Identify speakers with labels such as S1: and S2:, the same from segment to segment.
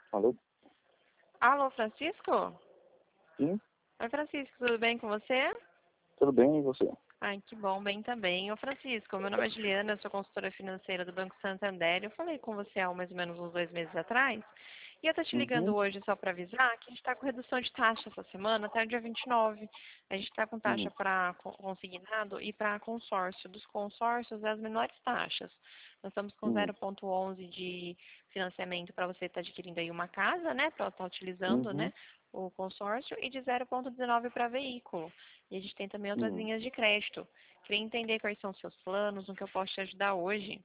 S1: Alô?
S2: Alô, Francisco?
S1: Sim,
S2: Oi, Francisco, tudo bem com você?
S1: tudo bem, e você?
S2: Ai, que bom, bem também. Ô, Francisco, meu nome é Juliana, eu sou consultora financeira do Banco Santander. Eu falei com você há mais ou menos uns 2 meses atrás. E eu tô te ligando
S1: Uhum,
S2: hoje só para avisar que a gente está com redução de taxa essa semana, até o dia 29. A gente está com taxa
S1: uhum,
S2: para consignado e para consórcio. Dos consórcios, as menores taxas. Nós estamos com
S1: uhum,
S2: 0,11 de financiamento para você estar adquirindo aí uma casa, né? Para estar utilizando,
S1: uhum,
S2: né? O consórcio e de 0,19 para veículo. E a gente tem também outras
S1: uhum.
S2: linhas de crédito. Queria entender quais são os seus planos, no que eu posso te ajudar hoje.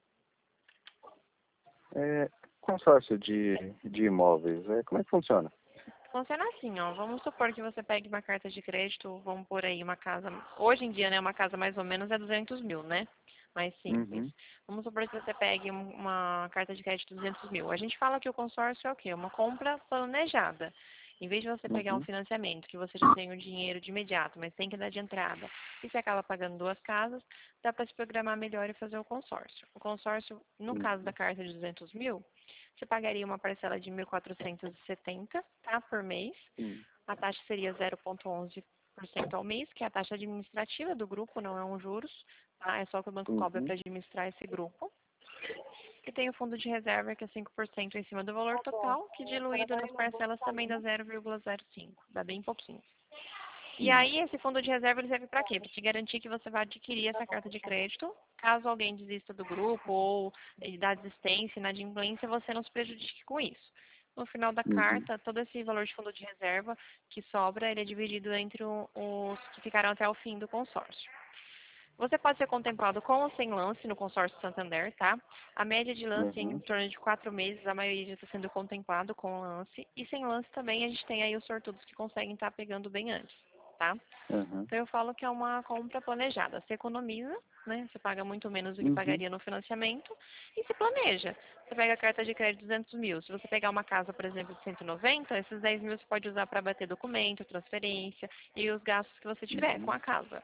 S1: Consórcio de imóveis, como é que funciona?
S2: Funciona assim, ó. Vamos supor que você pegue uma carta de crédito, vamos por aí uma casa. Hoje em dia, né, uma casa mais ou menos é 200 mil, né? Mais simples.
S1: Uhum,
S2: Vamos supor que você pegue uma carta de crédito de 200 mil. A gente fala que o consórcio é o quê? Uma compra planejada. Em vez de você pegar um
S1: uhum,
S2: financiamento, que você já tem o dinheiro de imediato, mas tem que dar de entrada, e você acaba pagando duas casas, dá para se programar melhor e fazer o consórcio. O consórcio, no caso da
S1: uhum,
S2: carta de 200 mil, você pagaria uma parcela de 1.470, tá, por mês.
S1: uhum,
S2: A taxa seria 0,11% ao mês, que é a taxa administrativa do grupo, não é um juros, tá? É só o que o banco cobra
S1: uhum,
S2: para administrar esse grupo. E tem o fundo de reserva, que é 5% em cima do valor total, que diluído nas parcelas também dá 0,05, dá bem pouquinho. E
S1: uhum,
S2: aí, esse fundo de reserva ele serve para quê? Para te garantir que você vai adquirir essa carta de crédito. Caso alguém desista do grupo ou da desistência, inadimplência, você não se prejudique com isso. No final da
S1: uhum,
S2: carta, todo esse valor de fundo de reserva que sobra, ele é dividido entre os que ficaram até o fim do consórcio. Você pode ser contemplado com ou sem lance no consórcio Santander, tá? A média de lance é em
S1: uhum,
S2: torno de 4 meses, a maioria já está sendo contemplado com lance. E sem lance também a gente tem aí os sortudos que conseguem estar pegando bem antes, tá?
S1: uhum,
S2: Então eu falo que é uma compra planejada. Você economiza, né? Você paga muito menos do que
S1: uhum,
S2: pagaria no financiamento e se planeja. Você pega a carta de crédito de 200 mil. Se você pegar uma casa, por exemplo, de 190, esses 10 mil você pode usar para bater documento, transferência e os gastos que você tiver com
S1: uhum.
S2: a casa.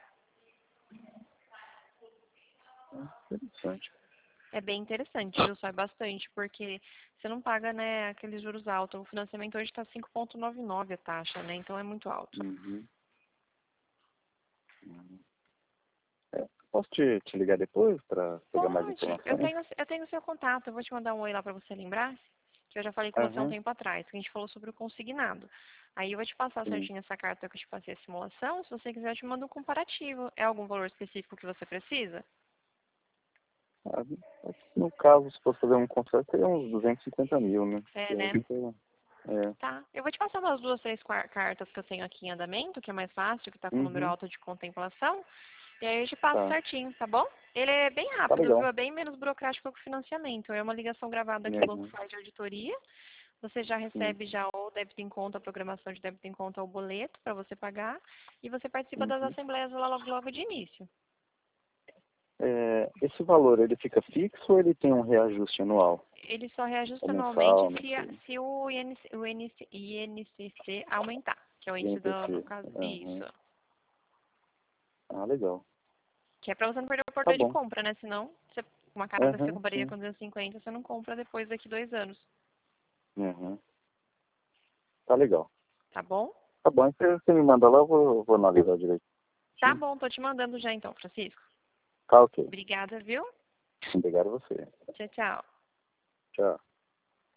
S1: Interessante.
S2: É bem interessante, viu? Sai bastante, porque você não paga, né, aqueles juros altos. O financiamento hoje está 5,99 a taxa, né? Então é muito alto.
S1: Uhum, uhum. Posso te ligar depois para pegar mais
S2: Pode. Eu
S1: informações?
S2: tenho, eu tenho o seu contato. Eu vou te mandar um oi lá para você lembrar, que eu já falei com você há um
S1: Aham,
S2: tempo atrás, que a gente falou sobre o consignado. Aí eu vou te passar
S1: sim.
S2: certinho essa carta que eu te passei a simulação. Se você quiser, eu te mando um comparativo. É algum valor específico que você precisa?
S1: Ah, no caso, se fosse fazer um consórcio, seria uns 250 mil, né?
S2: É,
S1: Que aí
S2: né?
S1: fica- É.
S2: Tá. Eu vou te passar umas duas, três cartas que eu tenho aqui em andamento, que é mais fácil, que tá com número
S1: Uhum,
S2: alto de contemplação. E aí eu te passo
S1: tá.
S2: certinho, tá bom? Ele é bem
S1: Tá
S2: rápido, viu?
S1: legal.
S2: É bem menos burocrático que o financiamento. É uma ligação gravada que o banco
S1: Uhum,
S2: faz de auditoria. Você já
S1: sim.
S2: recebe já o débito em conta, a programação de débito em conta, o boleto para você pagar. E você participa das
S1: Uhum.
S2: assembleias lá logo de início.
S1: Esse valor, ele fica fixo ou ele tem um reajuste anual?
S2: Ele só
S1: Ou
S2: reajusta anualmente
S1: mensal, não sei.
S2: se o INCC aumentar, que é o índice no
S1: INPC.
S2: caso, isso.
S1: Aham. Ah, legal.
S2: Que é para você não perder o
S1: Tá
S2: poder de
S1: bom.
S2: compra, né? Senão, uma casa que você
S1: Aham,
S2: compraria
S1: sim.
S2: com 250, você não compra depois daqui 2 anos.
S1: Aham. Tá legal.
S2: Tá bom?
S1: Tá bom, então você me manda lá, eu vou analisar
S2: Tá
S1: direitinho.
S2: bom, tô te mandando já então, Francisco.
S1: Tá ok.
S2: Obrigada, viu?
S1: Obrigado a você.
S2: Tchau, tchau.
S1: Tchau.